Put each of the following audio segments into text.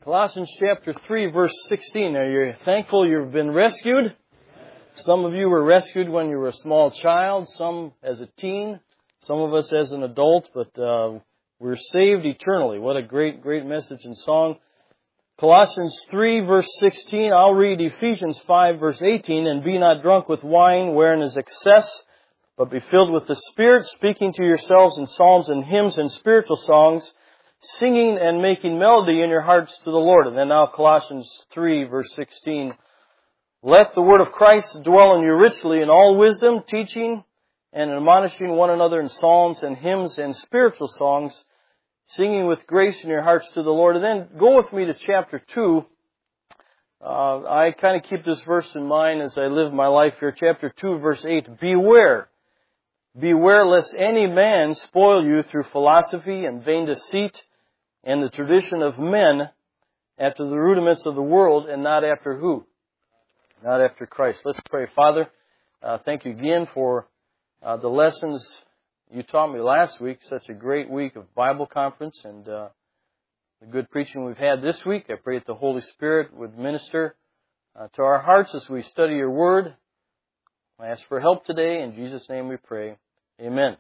Colossians chapter 3, verse 16. Are you thankful you've been rescued? Some of you were rescued when you were a small child, some as a teen, some of us as an adult, but we're saved eternally. What a great message and song. Colossians 3, verse 16. I'll read Ephesians 5, verse 18. And be not drunk with wine, wherein is excess, but be filled with the Spirit, speaking to yourselves in psalms and hymns and spiritual songs, singing and making melody in your hearts to the Lord. And then now Colossians 3, verse 16. Let the word of Christ dwell in you richly in all wisdom, teaching and admonishing one another in psalms and hymns and spiritual songs, singing with grace in your hearts to the Lord. And then go with me to chapter 2. I kind of keep this verse in mind as I live my life here. Chapter 2, verse 8. Beware lest any man spoil you through philosophy and vain deceit, and the tradition of men after the rudiments of the world, and not after who? Not after Christ. Let's pray. Father, thank you again for the lessons you taught me last week. Such a great week of Bible conference and the good preaching we've had this week. I pray that the Holy Spirit would minister to our hearts as we study your word. I ask for help today. In Jesus' name we pray. Amen.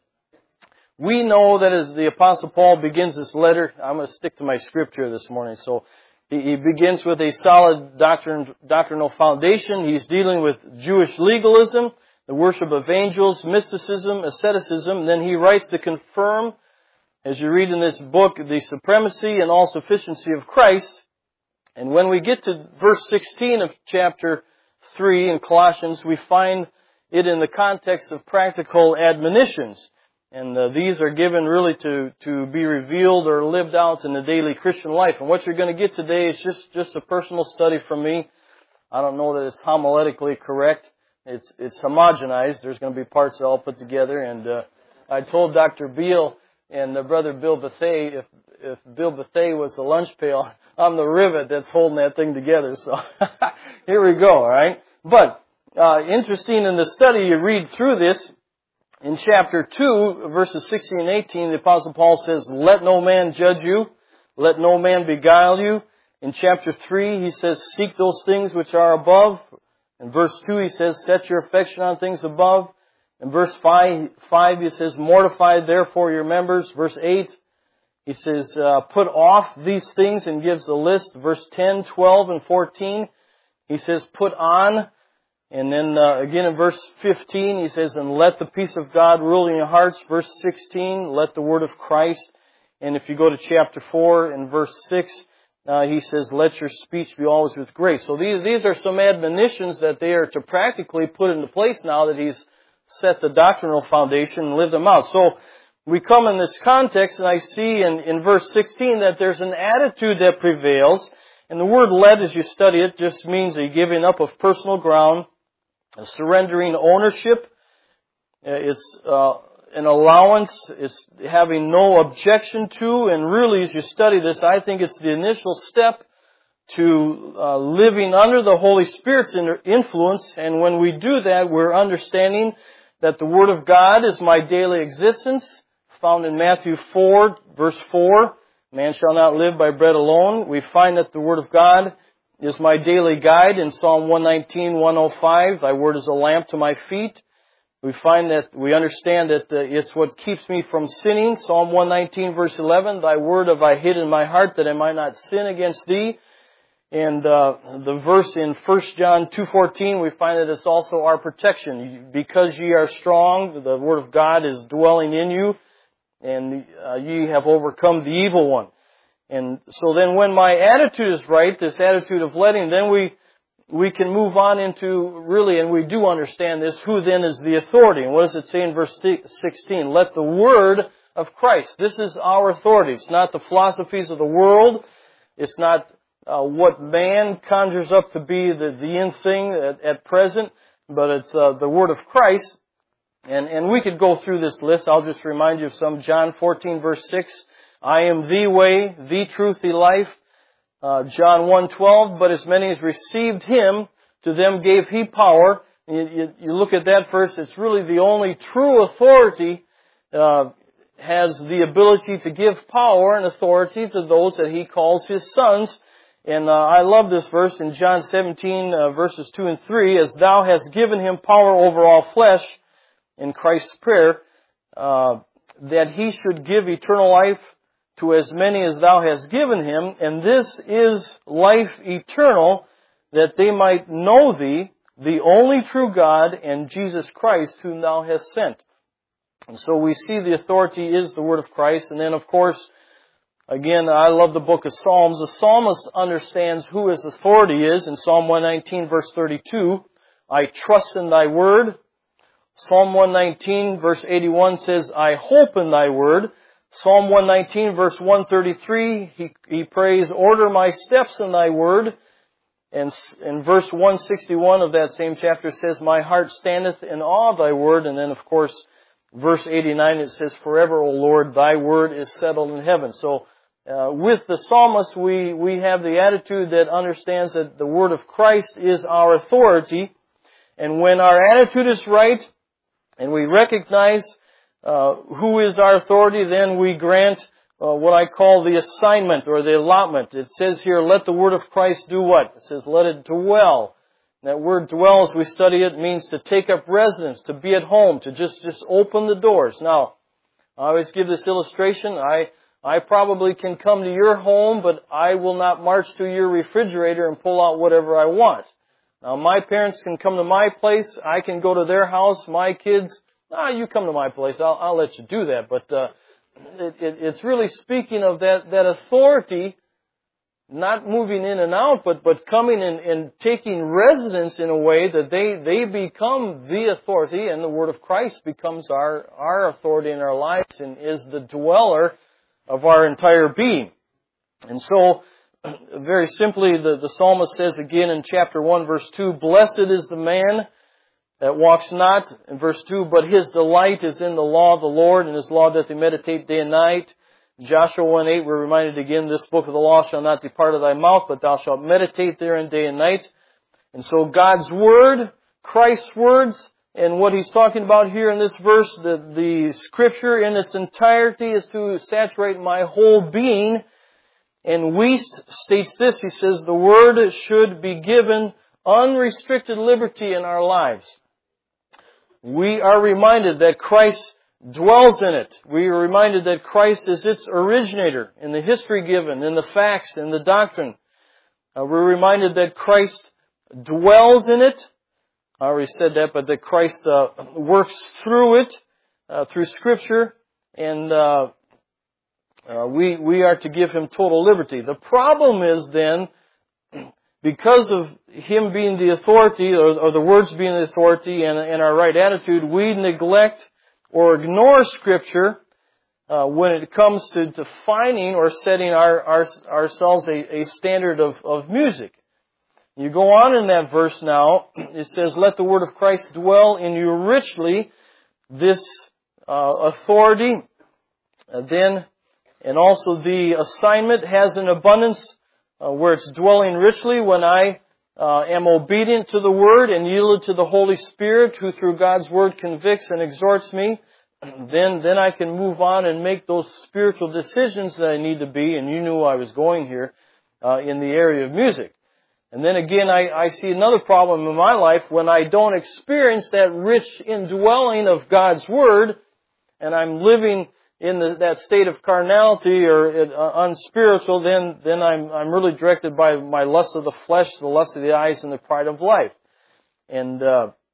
We know that as the Apostle Paul begins this letter, I'm going to stick to my script here this morning. So he begins with a solid doctrinal foundation. He's dealing with Jewish legalism, the worship of angels, mysticism, asceticism. And then he writes to confirm, as you read in this book, the supremacy and all sufficiency of Christ. And when we get to verse 16 of chapter 3 in Colossians, we find it in the context of practical admonitions. And these are given really to be revealed or lived out in the daily Christian life. And what you're going to get today is just a personal study from me. I don't know that it's homiletically correct. It's homogenized. There's going to be parts that I'll put together. And I told Dr. Beal and Brother Bill Bethay, if Bill Bethay was the lunch pail, I'm the rivet that's holding that thing together. So here we go, all right? But interesting in the study, you read through this. In chapter 2, verses 16 and 18, the Apostle Paul says, let no man judge you, let no man beguile you. In chapter 3, he says, seek those things which are above. In verse 2, he says, set your affection on things above. In verse 5, he says, mortify therefore your members. Verse 8, he says, put off these things, and gives a list. Verse 10, 12, and 14, he says, put on. And then again in verse 15, he says, and let the peace of God rule in your hearts. Verse 16, let the word of Christ. And if you go to chapter 4 and verse 6, he says, let your speech be always with grace. So these are some admonitions that they are to practically put into place now that he's set the doctrinal foundation and lived them out. So we come in this context, and I see in verse 16 that there's an attitude that prevails. And the word let, as you study it, just means a giving up of personal ground, a surrendering ownership. It's an allowance. It's having no objection to. And really, as you study this, I think it's the initial step to living under the Holy Spirit's influence. And when we do that, we're understanding that the Word of God is my daily existence, found in Matthew 4, verse 4. Man shall not live by bread alone. We find that the Word of God is my daily guide in Psalm 119, 105. Thy word is a lamp to my feet. We understand that it's what keeps me from sinning. Psalm 119, verse 11. Thy word have I hid in my heart that I might not sin against thee. And the verse in 1 John 2:14, we find that it's also our protection. Because ye are strong, the word of God is dwelling in you, and ye have overcome the evil one. And so then when my attitude is right, this attitude of letting, then we can move on into really, and we do understand this, who then is the authority. And what does it say in verse 16? Let the word of Christ. This is our authority. It's not the philosophies of the world. It's not what man conjures up to be the in thing at present, but it's the word of Christ. And we could go through this list. I'll just remind you of some. John 14, verse 6. I am the way, the truth, the life. John 1:12, but as many as received Him, to them gave He power. You look at that verse, it's really the only true authority has the ability to give power and authority to those that He calls His sons. And I love this verse in John 17, verses 2 and 3, as thou hast given him power over all flesh, in Christ's prayer, that he should give eternal life to as many as thou hast given him, and this is life eternal, that they might know thee, the only true God, and Jesus Christ, whom thou hast sent. And so we see the authority is the word of Christ. And then, of course, again, I love the book of Psalms. The psalmist understands who his authority is. In Psalm 119, verse 32, I trust in thy word. Psalm 119, verse 81 says, I hope in thy word. Psalm 119, verse 133, he prays, order my steps in thy word. And in verse 161 of that same chapter says, my heart standeth in awe of thy word. And then, of course, verse 89, it says, forever, O Lord, thy word is settled in heaven. So, with the psalmist, we have the attitude that understands that the word of Christ is our authority. And when our attitude is right, and we recognize who is our authority, then we grant what I call the assignment or the allotment. It says here, let the word of Christ do what? It says, let it dwell. That word dwell, as we study it, means to take up residence, to be at home, to just open the doors. Now, I always give this illustration. I probably can come to your home, but I will not march to your refrigerator and pull out whatever I want. Now, my parents can come to my place. I can go to their house. My kids, you come to my place. I'll let you do that. But it's really speaking of that authority, not moving in and out, but coming and taking residence in a way that they become the authority, and the word of Christ becomes our authority in our lives and is the dweller of our entire being. And so, very simply, the psalmist says again in chapter 1, verse 2, blessed is the man that walks not, in verse 2, but his delight is in the law of the Lord, and his law doth he meditate day and night. Joshua 1:8, we're reminded again, this book of the law shall not depart of thy mouth, but thou shalt meditate therein day and night. And so God's Word, Christ's words, and what he's talking about here in this verse, the Scripture in its entirety is to saturate my whole being. And Wuest states this, he says, the Word should be given unrestricted liberty in our lives. We are reminded that Christ dwells in it. We are reminded that Christ is its originator in the history given, in the facts, in the doctrine. We're reminded that Christ dwells in it. I already said that, but that Christ works through it, through Scripture, and we are to give Him total liberty. The problem is then, because of Him being the authority, or the words being the authority, and our right attitude, we neglect or ignore Scripture when it comes to defining or setting ourselves a standard of music. You go on in that verse now, it says, let the word of Christ dwell in you richly, this authority, then, and also the assignment has an abundance where it's dwelling richly when I am obedient to the Word and yielded to the Holy Spirit, who through God's Word convicts and exhorts me. Then I can move on and make those spiritual decisions that I need to be, and you knew I was going here, in the area of music. And then again, I see another problem in my life when I don't experience that rich indwelling of God's Word, and I'm living in that state of carnality or unspiritual, then I'm really directed by my lust of the flesh, the lust of the eyes, and the pride of life. And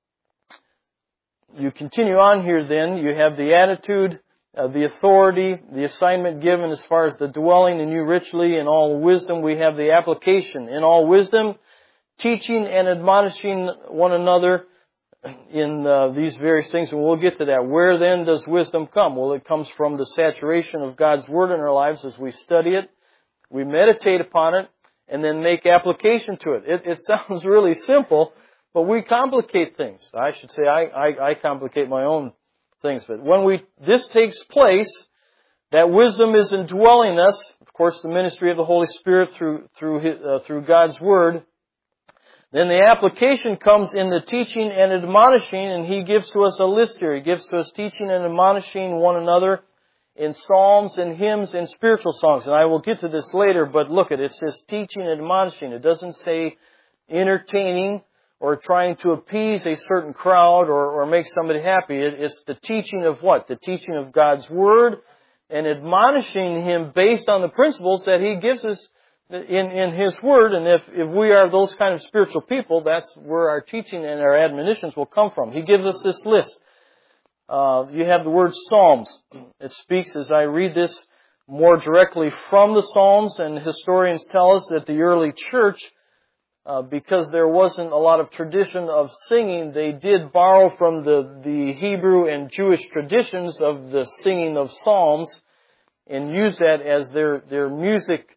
you continue on here then, you have the attitude, the authority, the assignment given as far as the dwelling in you richly. In all wisdom, we have the application. In all wisdom, teaching and admonishing one another in these various things, and we'll get to that. Where then does wisdom come? Well, it comes from the saturation of God's Word in our lives as we study it, we meditate upon it, and then make application to it. It sounds really simple, but we complicate things. I should say I complicate my own things. But when this takes place, that wisdom is indwelling us. Of course, the ministry of the Holy Spirit through God's Word. Then the application comes in the teaching and admonishing, and He gives to us a list here. He gives to us teaching and admonishing one another in psalms and hymns and spiritual songs. And I will get to this later, but look at it. It says teaching and admonishing. It doesn't say entertaining or trying to appease a certain crowd or make somebody happy. It's the teaching of what? The teaching of God's Word and admonishing Him based on the principles that He gives us in His Word. And if we are those kind of spiritual people, that's where our teaching and our admonitions will come from. He gives us this list. You have the word Psalms. It speaks, as I read this, more directly from the Psalms, and historians tell us that the early church, because there wasn't a lot of tradition of singing, they did borrow from the Hebrew and Jewish traditions of the singing of psalms and use that as their music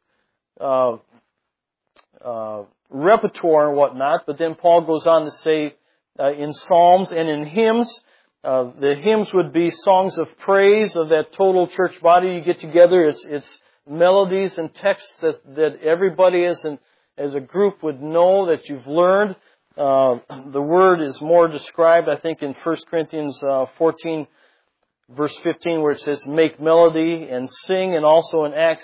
repertoire and whatnot. But then Paul goes on to say in psalms and in hymns, the hymns would be songs of praise of that total church body. You get together, it's melodies and texts that everybody as a group would know, that you've learned. The word is more described, I think, in 1 Corinthians 14, verse 15, where it says, make melody and sing, and also in Acts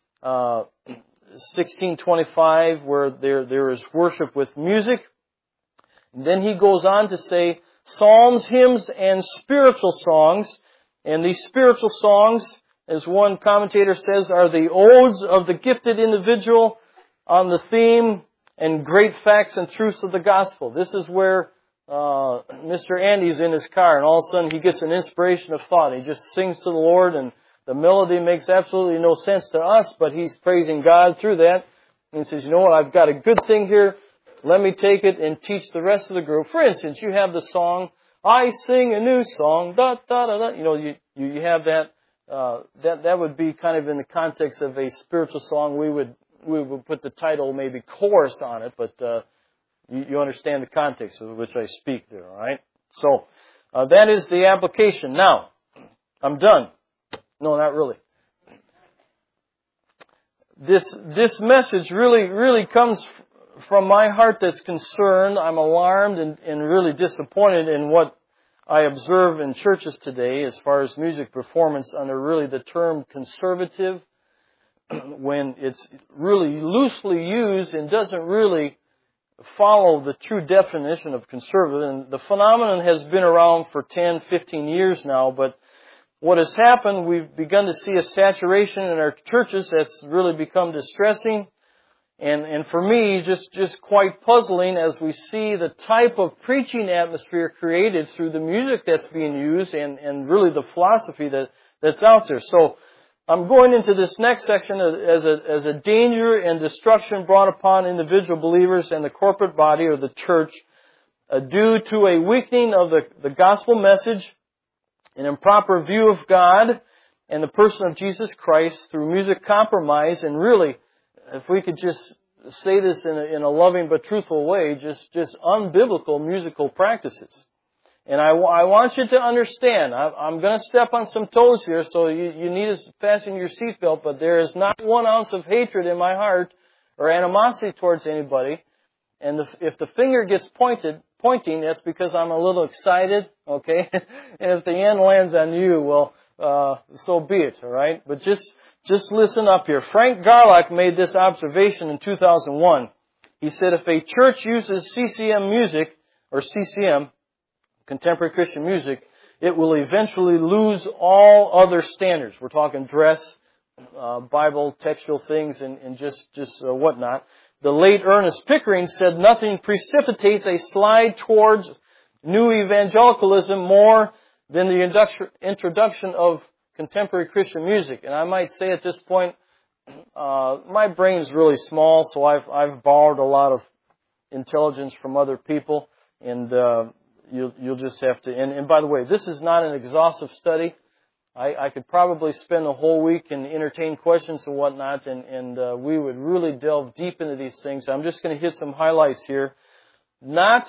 16:25, where there is worship with music. And then he goes on to say, psalms, hymns, and spiritual songs. And these spiritual songs, as one commentator says, are the odes of the gifted individual on the theme and great facts and truths of the gospel. This is where Mr. Andy's in his car, and all of a sudden he gets an inspiration of thought. He just sings to the Lord, and the melody makes absolutely no sense to us, but he's praising God through that. And he says, you know what, I've got a good thing here. Let me take it and teach the rest of the group. For instance, you have the song, I sing a new song, da da da da. You know, you have that. That would be kind of in the context of a spiritual song. We would put the title maybe chorus on it, but you understand the context of which I speak there, all right? So that is the application. Now, I'm done. No, not really. This message really comes from my heart that's concerned. I'm alarmed and really disappointed in what I observe in churches today as far as music performance under really the term conservative, when it's really loosely used and doesn't really follow the true definition of conservative. And the phenomenon has been around for 10, 15 years now, but what has happened, we've begun to see a saturation in our churches that's really become distressing. And for me, just quite puzzling as we see the type of preaching atmosphere created through the music that's being used and really the philosophy that's out there. So I'm going into this next section as a danger and destruction brought upon individual believers and the corporate body or the church due to a weakening of the gospel message, an improper view of God and the person of Jesus Christ through music compromise, and really, if we could just say this in a loving but truthful way, just unbiblical musical practices. And I want you to understand, I'm going to step on some toes here, so you need to fasten your seatbelt, but there is not 1 ounce of hatred in my heart or animosity towards anybody. And if the finger gets pointing, that's because I'm a little excited, okay? And if the end lands on you, well, so be it, all right? But just listen up here. Frank Garlock made this observation in 2001. He said, if a church uses CCM music, or CCM, contemporary Christian music, it will eventually lose all other standards. We're talking dress, Bible, textual things, and just whatnot. The late Ernest Pickering said nothing precipitates a slide towards new evangelicalism more than the introduction of contemporary Christian music. And I might say at this point, my brain's really small, so I've borrowed a lot of intelligence from other people, and you'll just have to. And by the way, this is not an exhaustive study. I could probably spend a whole week and entertain questions and whatnot, and we would really delve deep into these things. I'm just going to hit some highlights here. Not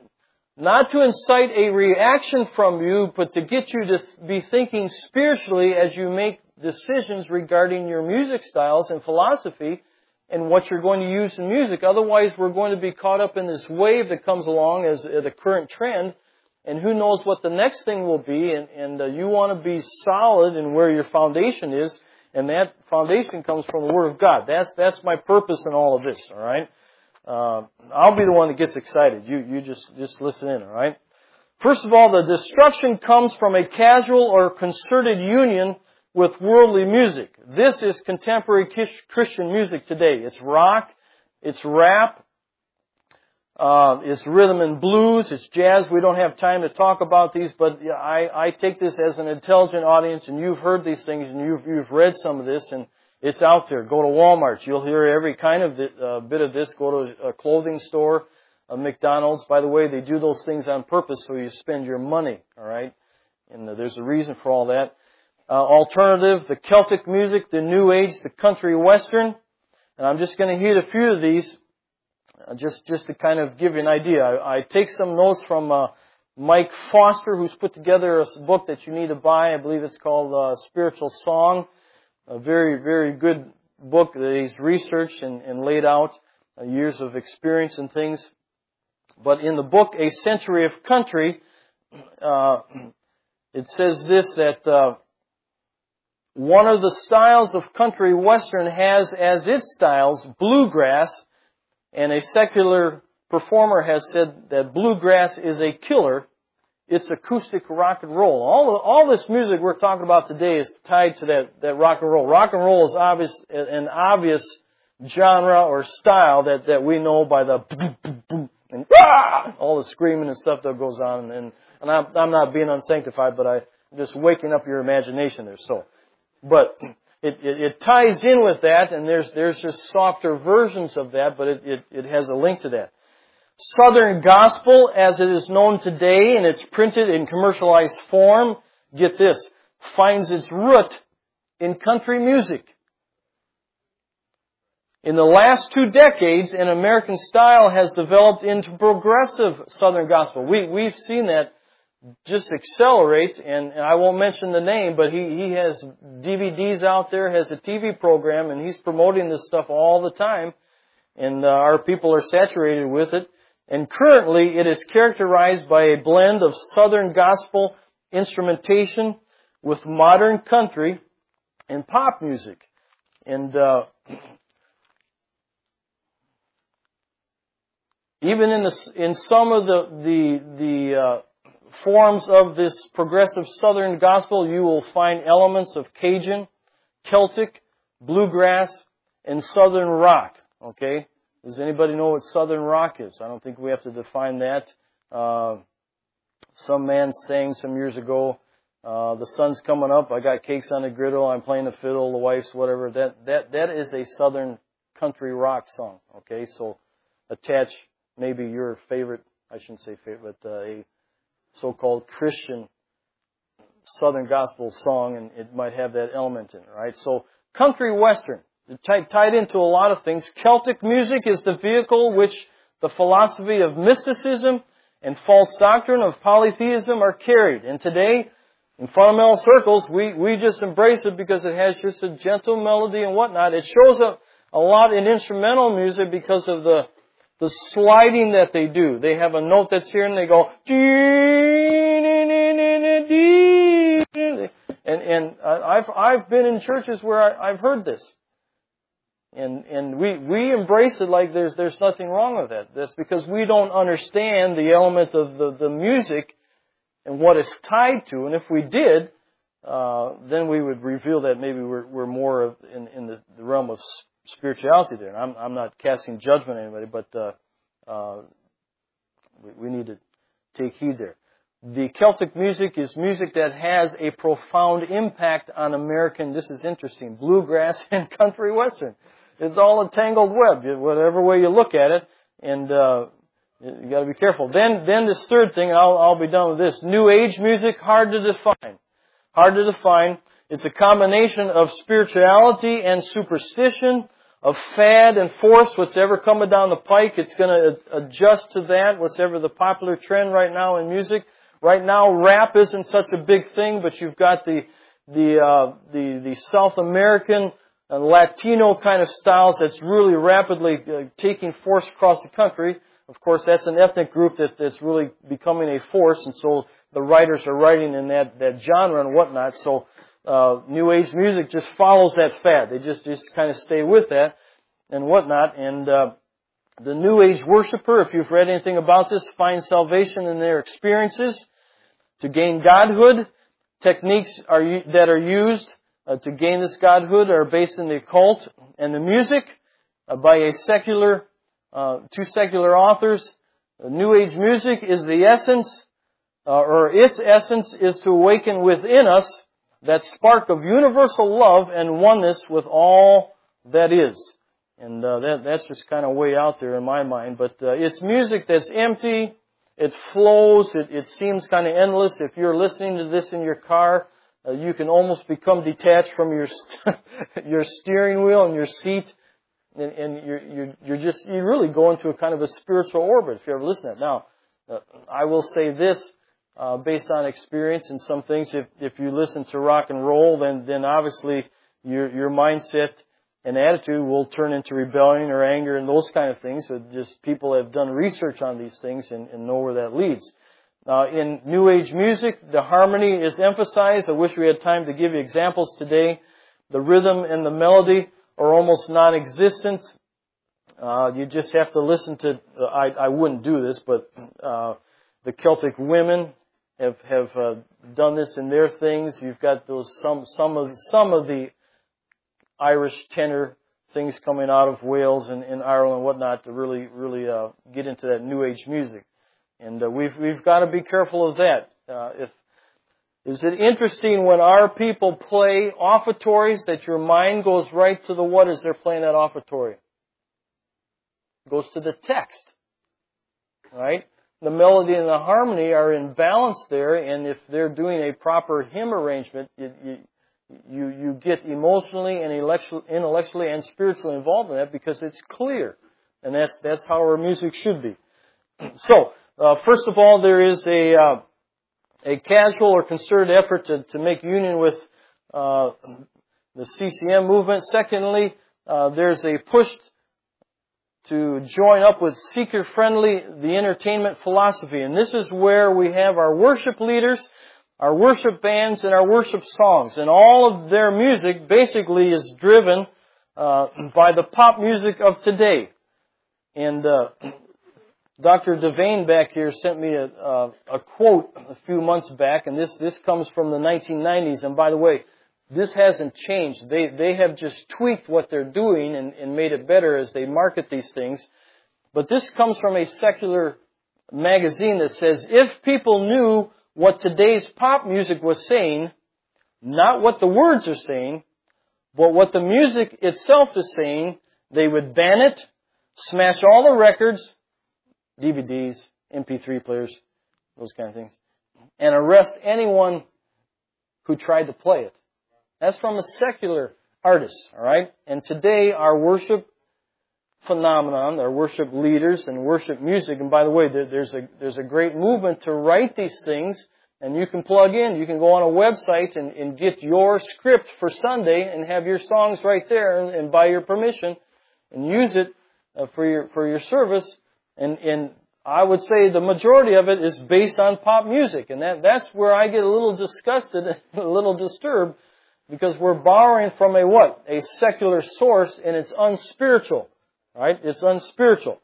to incite a reaction from you, but to get you to be thinking spiritually as you make decisions regarding your music styles and philosophy and what you're going to use in music. Otherwise, we're going to be caught up in this wave that comes along as the current trend and who knows what the next thing will be, and you want to be solid in where your foundation is, and that foundation comes from the Word of God. That's my purpose in all of this, all right? I'll be the one that gets excited. You just listen in, all right? First of all, the destruction comes from a casual or concerted union with worldly music. This is contemporary Christian music today. It's rock, it's rap, it's rhythm and blues, it's jazz. We don't have time to talk about these, but I take this as an intelligent audience, and you've heard these things, and you've read some of this, and it's out there. Go to Walmart. You'll hear every kind of bit of this. Go to a clothing store, a McDonald's. By the way, they do those things on purpose so you spend your money, all right? And there's a reason for all that. Alternative, the Celtic music, the New Age, the country western. And I'm just going to hit a few of these just to kind of give you an idea. I take some notes from Mike Foster, who's put together a book that you need to buy. I believe it's called Spiritual Song. A very, very good book that he's researched and laid out years of experience and things. But in the book, A Century of Country, it says this, that one of the styles of country western has as its styles bluegrass, and a secular performer has said that bluegrass is a killer. It's acoustic rock and roll. All this music we're talking about today is tied to that rock and roll. Rock and roll is an obvious genre or style that we know by the boom, boom, boom, and all the screaming and stuff that goes on. And I'm not being unsanctified, but I'm just waking up your imagination there. But it ties in with that, and there's just softer versions of that, but it has a link to that. Southern gospel, as it is known today, and it's printed in commercialized form, get this, finds its root in country music. In the last 2 decades, an American style has developed into progressive Southern gospel. We've seen that just accelerate, and I won't mention the name, but he has DVDs out there, has a TV program, and he's promoting this stuff all the time, and our people are saturated with it. And currently, it is characterized by a blend of Southern gospel instrumentation with modern country and pop music. And even in some of the forms of this progressive Southern gospel, you will find elements of Cajun, Celtic, bluegrass, and Southern rock. Okay? Does anybody know what Southern rock is? I don't think we have to define that. Some man sang some years ago, the sun's coming up, I got cakes on the griddle, I'm playing the fiddle, the wife's whatever. That is a Southern country rock song. Okay? So attach maybe your favorite, I shouldn't say favorite, but a so-called Christian Southern gospel song, and it might have that element in it, right? So country western, tied into a lot of things. Celtic music is the vehicle which the philosophy of mysticism and false doctrine of polytheism are carried. And today, in fundamental circles, we just embrace it because it has just a gentle melody and whatnot. It shows up a lot in instrumental music because of the sliding that they do. They have a note that's here and they go, and I've been in churches where I've heard this. And we embrace it like there's nothing wrong with that. That's because we don't understand the element of the music and what it's tied to. And if we did, then we would reveal that maybe we're more in the realm of spirituality there. And I'm not casting judgment on anybody, but we need to take heed there. The Celtic music is music that has a profound impact on American, this is interesting, bluegrass and country western. It's all a tangled web, whatever way you look at it, and you got to be careful. Then this third thing, and I'll be done with this. New Age music, hard to define. Hard to define. It's a combination of spirituality and superstition, of fad and force, whatever coming down the pike. It's going to adjust to that, whatever the popular trend right now in music. Right now, rap isn't such a big thing, but you've got the South American and Latino kind of styles that's really rapidly taking force across the country. of course, that's an ethnic group that's really becoming a force, and so the writers are writing in that genre and whatnot. So New Age music just follows that fad. They just kind of stay with that and whatnot. And the New Age worshiper, if you've read anything about this, finds salvation in their experiences. To gain godhood, techniques that are used to gain this godhood are based in the occult and the music by two secular authors. New Age music is the essence, or its essence is to awaken within us that spark of universal love and oneness with all that is. And that's just kind of way out there in my mind. But it's music that's empty. It flows. It seems kind of endless. If you're listening to this in your car, you can almost become detached from your steering wheel and your seat, and you really go into a kind of a spiritual orbit if you ever listen to it. Now, I will say this based on experience and some things. If you listen to rock and roll, then obviously your mindset and attitude will turn into rebellion or anger and those kind of things. So just people have done research on these things and know where that leads. In New Age music, the harmony is emphasized. I wish we had time to give you examples today. The rhythm and the melody are almost non-existent. You just have to listen to, I wouldn't do this, but the Celtic women have done this in their things. You've got those some of the Irish tenor things coming out of Wales and Ireland and whatnot to really get into that New Age music. And we've got to be careful of that. Is it interesting when our people play offertories that your mind goes right to what is they're playing that offertory? It goes to the text. Right? The melody and the harmony are in balance there, and if they're doing a proper hymn arrangement, you get emotionally and intellectually and spiritually involved in that because it's clear. And that's how our music should be. So, first of all, there is a casual or concerted effort to make union with the CCM movement. Secondly, there's a push to join up with seeker-friendly, the entertainment philosophy. And this is where we have our worship leaders, our worship bands, and our worship songs. And all of their music basically is driven by the pop music of today. And Dr. Devane back here sent me a quote a few months back, and this comes from the 1990s. And by the way, this hasn't changed. They have just tweaked what they're doing and made it better as they market these things. But this comes from a secular magazine that says, if people knew what today's pop music was saying, not what the words are saying, but what the music itself is saying, they would ban it, smash all the records, DVDs, MP3 players, those kind of things, and arrest anyone who tried to play it. That's from a secular artist, all right? And today, our worship phenomenon, our worship leaders and worship music, and by the way, there's a great movement to write these things, and you can plug in, you can go on a website and get your script for Sunday and have your songs right there and by your permission and use it for your service. And I would say the majority of it is based on pop music, and that's where I get a little disgusted, a little disturbed, because we're borrowing from a secular source, and it's unspiritual. Right? It's unspiritual.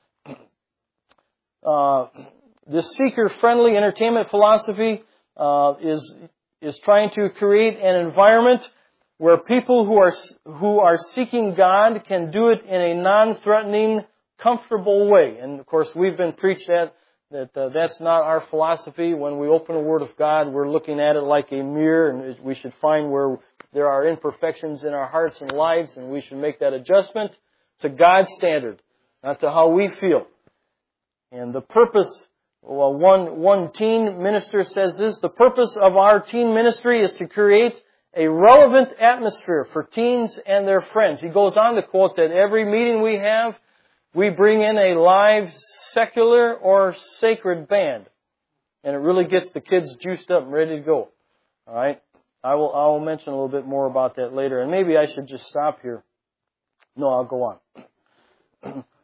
This seeker-friendly entertainment philosophy is trying to create an environment where people who are seeking God can do it in a non-threatening, comfortable way. And of course, we've been preached that's not our philosophy. When we open the Word of God, we're looking at it like a mirror, and we should find where there are imperfections in our hearts and lives, and we should make that adjustment to God's standard, not to how we feel. And the purpose, one teen minister says this, the purpose of our teen ministry is to create a relevant atmosphere for teens and their friends. He goes on to quote that every meeting we have, we bring in a live secular or sacred band. And it really gets the kids juiced up and ready to go. All right? I will mention a little bit more about that later. And maybe I should just stop here. No, I'll go on.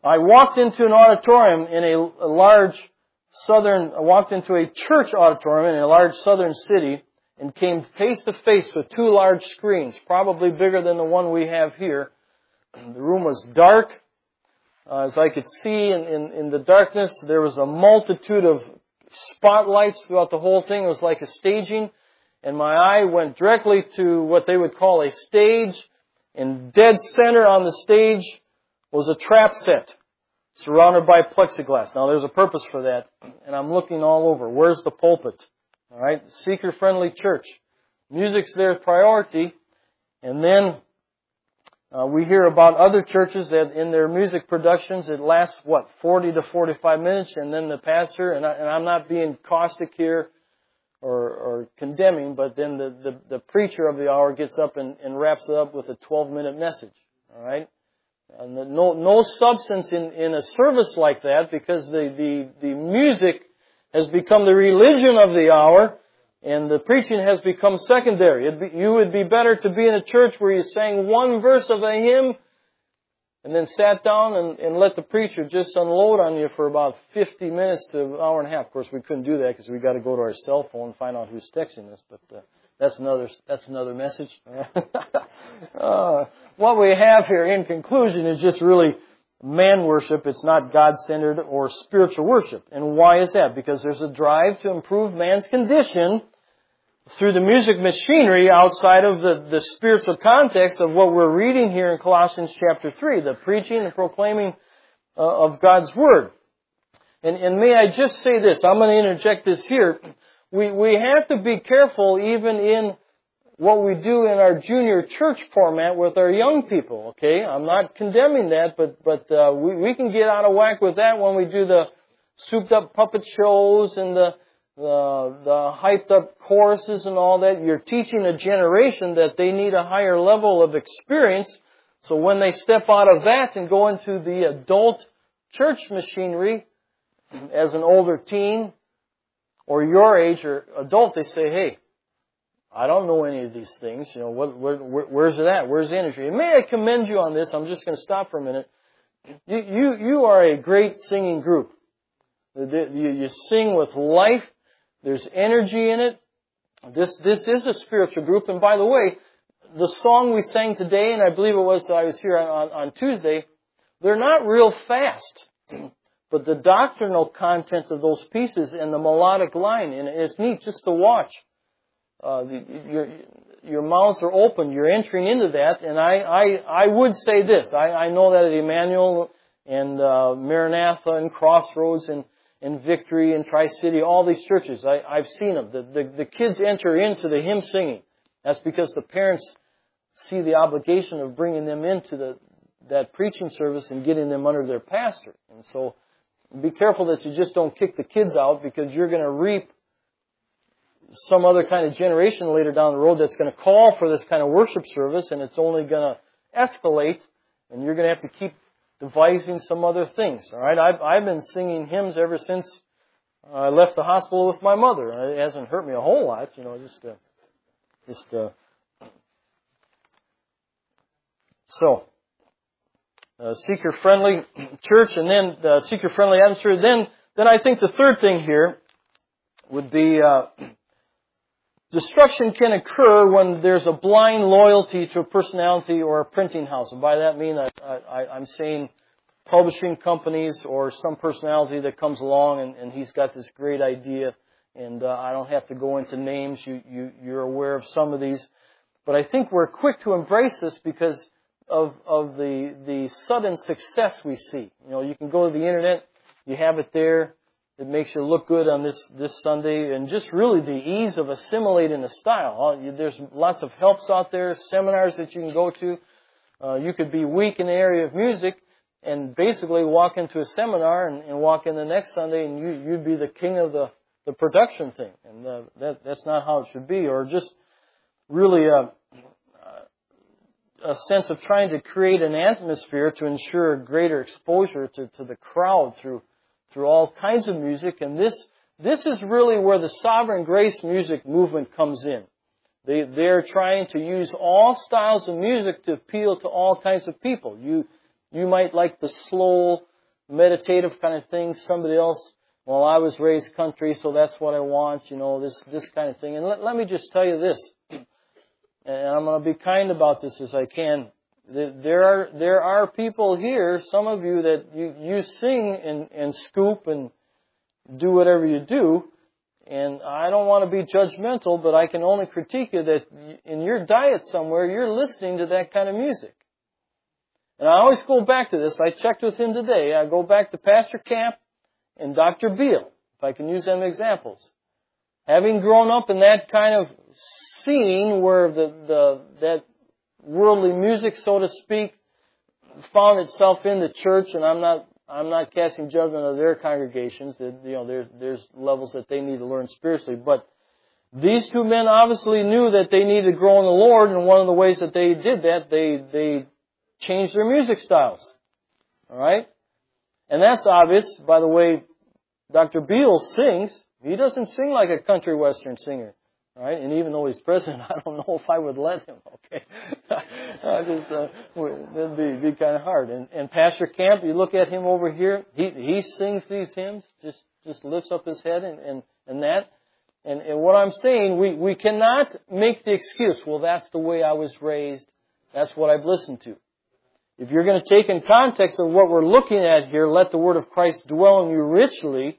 I walked into an auditorium in a large I walked into a church auditorium in a large southern city and came face to face with two large screens, probably bigger than the one we have here. The room was dark. As I could see in the darkness, there was a multitude of spotlights throughout the whole thing. It was like a staging. And my eye went directly to what they would call a stage. And dead center on the stage was a trap set, surrounded by plexiglass. Now, there's a purpose for that. And I'm looking all over. Where's the pulpit? All right, seeker-friendly church. Music's their priority. And then we hear about other churches that in their music productions, it lasts, 40 to 45 minutes, and then the pastor, and I'm not being caustic here or condemning, but then the preacher of the hour gets up and wraps it up with a 12-minute message. All right? And no substance in a service like that, because the music has become the religion of the hour, and the preaching has become secondary. You would be better to be in a church where you sang one verse of a hymn and then sat down and let the preacher just unload on you for about 50 minutes to an hour and a half. Of course, we couldn't do that because we got to go to our cell phone and find out who's texting us, but that's another message. What we have here in conclusion is just really man worship. It's not God-centered or spiritual worship. And why is that? Because there's a drive to improve man's condition through the music machinery outside of the spiritual context of what we're reading here in Colossians chapter 3, the preaching and proclaiming of God's Word. And may I just say this, I'm going to interject this here. We have to be careful even in what we do in our junior church format with our young people, okay? I'm not condemning that, but we can get out of whack with that when we do the souped up puppet shows and the hyped up choruses and all that. You're teaching a generation that they need a higher level of experience, so when they step out of that and go into the adult church machinery as an older teen or your age or adult, they say, hey, I don't know any of these things. You know, where's it at? Where's the energy? And may I commend you on this? I'm just going to stop for a minute. You are a great singing group. You sing with life. There's energy in it. This is a spiritual group. And by the way, the song we sang today, and I believe I was here on Tuesday, they're not real fast. But the doctrinal content of those pieces and the melodic line, and it's neat just to watch. Your mouths are open. You're entering into that. And I would say this. I know that at Emmanuel and Maranatha and Crossroads and Victory and Tri-City, all these churches, I've seen them. The kids enter into the hymn singing. That's because the parents see the obligation of bringing them into that preaching service and getting them under their pastor. And so be careful that you just don't kick the kids out, because you're going to reap some other kind of generation later down the road that's going to call for this kind of worship service, and it's only going to escalate, and you're going to have to keep devising some other things. All right, I've been singing hymns ever since I left the hospital with my mother. It hasn't hurt me a whole lot, you know. Seeker-friendly church, and then seeker-friendly atmosphere. Then I think the third thing here would be destruction can occur when there's a blind loyalty to a personality or a printing house. And by that I mean I'm saying publishing companies or some personality that comes along and he's got this great idea. And I don't have to go into names. You're aware of some of these. But I think we're quick to embrace this because of the sudden success we see. You know, you can go to the internet, you have it there. It makes you look good on this Sunday, and just really the ease of assimilating the style. There's lots of helps out there, seminars that you can go to. You could be weak in the area of music and basically walk into a seminar and walk in the next Sunday and you'd be the king of the production thing. And that's not how it should be. Or just really a sense of trying to create an atmosphere to ensure greater exposure to the crowd through all kinds of music. And this is really where the Sovereign Grace music movement comes in. They're trying to use all styles of music to appeal to all kinds of people. You might like the slow, meditative kind of thing. Somebody else, well, I was raised country, so that's what I want, this kind of thing. And let me just tell you this, and I'm going to be kind about this as I can. There are people here, some of you, that you sing and scoop and do whatever you do, and I don't want to be judgmental, but I can only critique you that in your diet somewhere, you're listening to that kind of music. And I always go back to this. I checked with him today. I go back to Pastor Camp and Dr. Beale, if I can use them examples. Having grown up in that kind of scene where that worldly music, so to speak, found itself in the church, and I'm not casting judgment of their congregations. There's levels that they need to learn spiritually, but these two men obviously knew that they needed to grow in the Lord, and one of the ways that they did that, they changed their music styles. Alright? And that's obvious by the way Dr. Beale sings. He doesn't sing like a country western singer. Alright? And even though he's president, I don't know if I would let him. Okay? That'd be kind of hard. And Pastor Camp, you look at him over here, he sings these hymns, just lifts up his head and that. And what I'm saying, we cannot make the excuse, well, that's the way I was raised. That's what I've listened to. If you're going to take in context of what we're looking at here, let the Word of Christ dwell in you richly,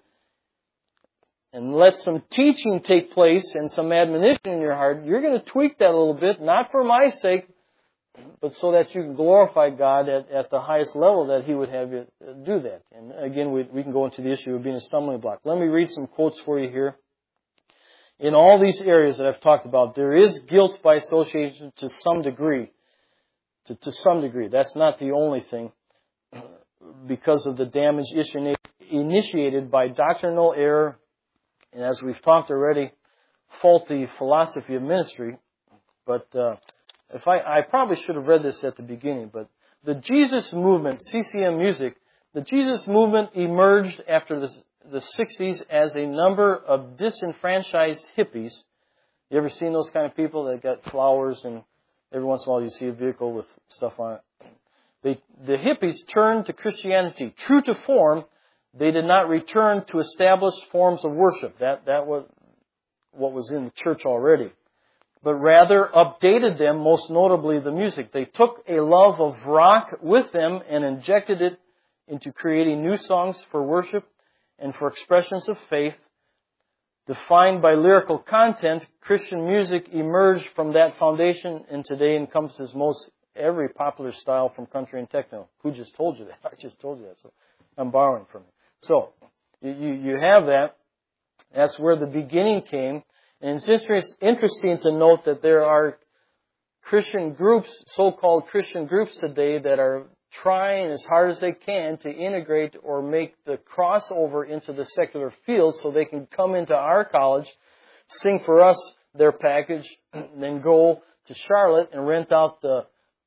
and let some teaching take place and some admonition in your heart, you're going to tweak that a little bit, not for my sake, but so that you can glorify God at the highest level that He would have you do that. And again, we can go into the issue of being a stumbling block. Let me read some quotes for you here. In all these areas that I've talked about, there is guilt by association to some degree. To some degree. That's not the only thing. Because of the damage initiated by doctrinal error, and as we've talked already, faulty philosophy of ministry. But if I probably should have read this at the beginning, but the Jesus movement, CCM music, the Jesus movement emerged after the 60s as a number of disenfranchised hippies. You ever seen those kind of people that got flowers and every once in a while you see a vehicle with stuff on it? The hippies turned to Christianity. True to form, they did not return to established forms of worship. That was what was in the church already. But rather updated them, most notably the music. They took a love of rock with them and injected it into creating new songs for worship and for expressions of faith. Defined by lyrical content, Christian music emerged from that foundation and today encompasses most every popular style from country and techno. Who just told you that? I just told you that, so I'm borrowing from it. So, you have that. That's where the beginning came. And it's interesting to note that there are Christian groups, so-called Christian groups today, that are trying as hard as they can to integrate or make the crossover into the secular field so they can come into our college, sing for us their package, and then go to Charlotte and rent out the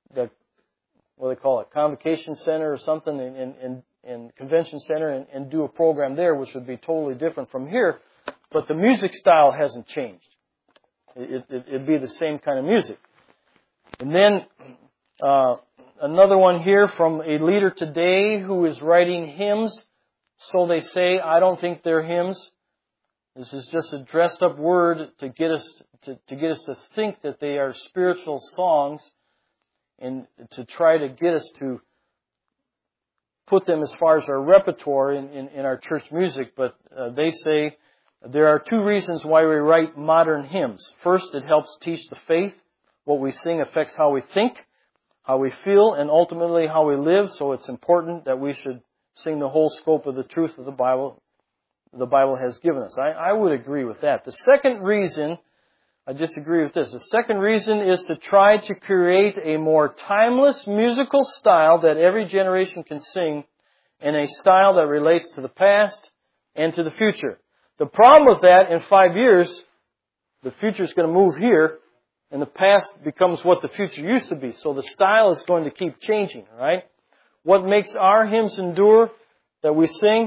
what do they call it, convocation center or something, and convention center, and do a program there, which would be totally different from here. But the music style hasn't changed. It'd be the same kind of music. And then another one here from a leader today who is writing hymns. So they say. I don't think they're hymns. This is just a dressed up word to get us to think that they are spiritual songs, and to try to get us to put them as far as our repertoire in our church music. But they say there are two reasons why we write modern hymns. First, it helps teach the faith. What we sing affects how we think, how we feel, and ultimately how we live. So it's important that we should sing the whole scope of the truth of the Bible has given us. I would agree with that. The second reason, I disagree with this. The second reason is to try to create a more timeless musical style that every generation can sing, and a style that relates to the past and to the future. The problem with that, in 5 years, the future is going to move here, and the past becomes what the future used to be. So the style is going to keep changing, right? What makes our hymns endure that we sing?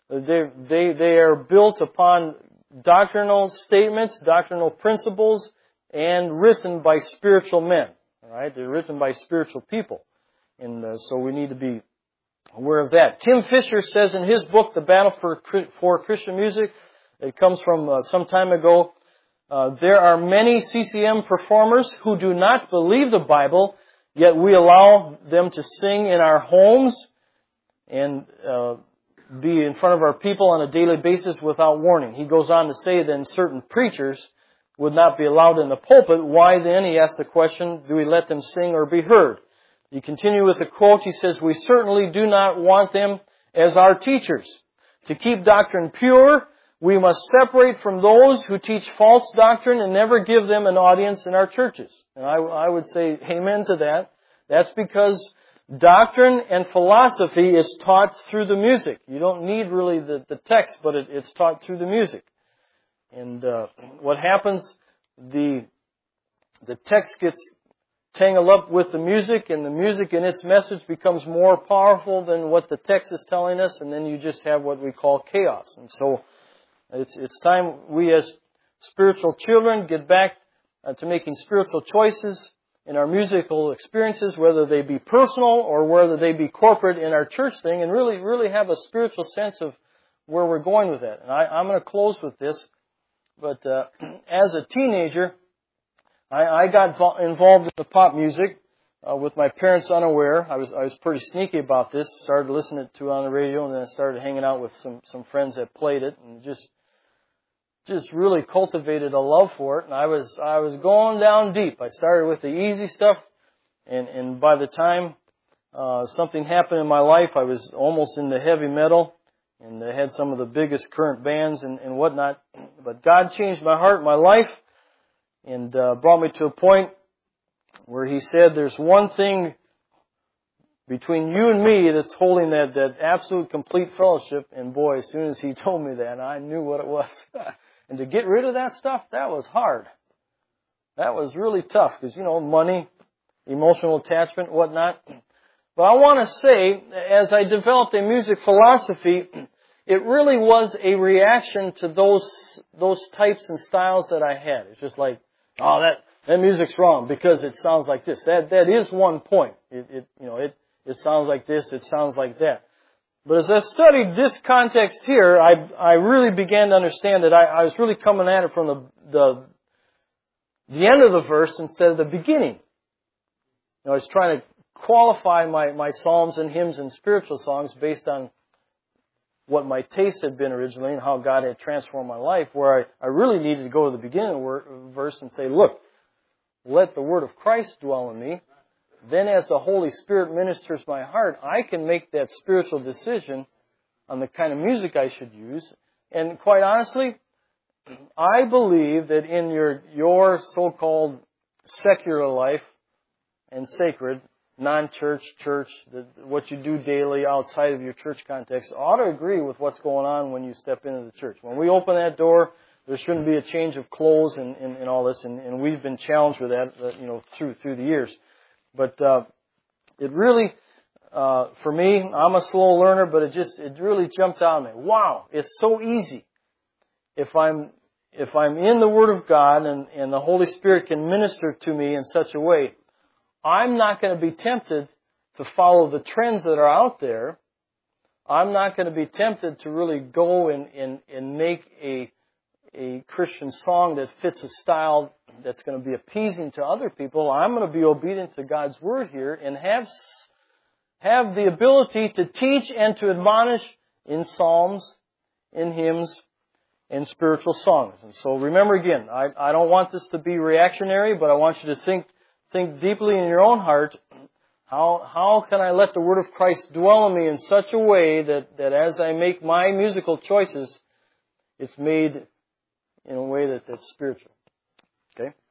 They are built upon doctrinal statements, doctrinal principles, and written by spiritual men. All right, they're written by spiritual people, and so we need to be aware of that. Tim Fisher says in his book, The Battle for Christian Music, it comes from some time ago, there are many CCM performers who do not believe the Bible, yet we allow them to sing in our homes and be in front of our people on a daily basis without warning. He goes on to say then certain preachers would not be allowed in the pulpit. Why then, he asks the question, do we let them sing or be heard? You continue with the quote. He says, we certainly do not want them as our teachers. To keep doctrine pure, we must separate from those who teach false doctrine and never give them an audience in our churches. And I would say amen to that. That's because doctrine and philosophy is taught through the music. You don't need really the text, but it's taught through the music. And what happens, the text gets tangled up with the music, and the music in its message becomes more powerful than what the text is telling us, and then you just have what we call chaos. And so it's time we as spiritual children get back to making spiritual choices in our musical experiences, whether they be personal or whether they be corporate in our church thing, and really have a spiritual sense of where we're going with that. And I'm going to close with this, but as a teenager, I got involved in the pop music with my parents unaware. I was pretty sneaky about this. Started listening to it on the radio, and then I started hanging out with some friends that played it, and just really cultivated a love for it. And I was going down deep. I started with the easy stuff, and by the time something happened in my life, I was almost into heavy metal, and I had some of the biggest current bands and whatnot. But God changed my heart, my life, and brought me to a point where He said, there's one thing between you and me that's holding that absolute complete fellowship. And boy, as soon as He told me that, I knew what it was. And to get rid of that stuff, that was hard. That was really tough because, money, emotional attachment, whatnot. But I want to say, as I developed a music philosophy, it really was a reaction to those types and styles that I had. It's just like, oh, that music's wrong because it sounds like this. That is one point. It sounds like this, it sounds like that. But as I studied this context here, I really began to understand that I was really coming at it from the end of the verse instead of the beginning. I was trying to qualify my psalms and hymns and spiritual songs based on what my taste had been originally and how God had transformed my life, where I really needed to go to the beginning of the verse and say, look, let the word of Christ dwell in me. Then as the Holy Spirit ministers my heart, I can make that spiritual decision on the kind of music I should use. And quite honestly, I believe that in your so-called secular life and sacred, non-church, church, what you do daily outside of your church context ought to agree with what's going on when you step into the church. When we open that door, there shouldn't be a change of clothes and all this, and we've been challenged with that, through the years. But it really, for me, I'm a slow learner, but it really jumped out at me. Wow, it's so easy. If I'm in the Word of God and the Holy Spirit can minister to me in such a way, I'm not going to be tempted to follow the trends that are out there. I'm not going to be tempted to really go and make a Christian song that fits a style that's going to be appeasing to other people. I'm going to be obedient to God's Word here and have the ability to teach and to admonish in psalms, in hymns, and spiritual songs. And so remember again, I don't want this to be reactionary, but I want you to think deeply in your own heart, how can I let the Word of Christ dwell in me in such a way that as I make my musical choices, it's made in a way that's spiritual. Okay?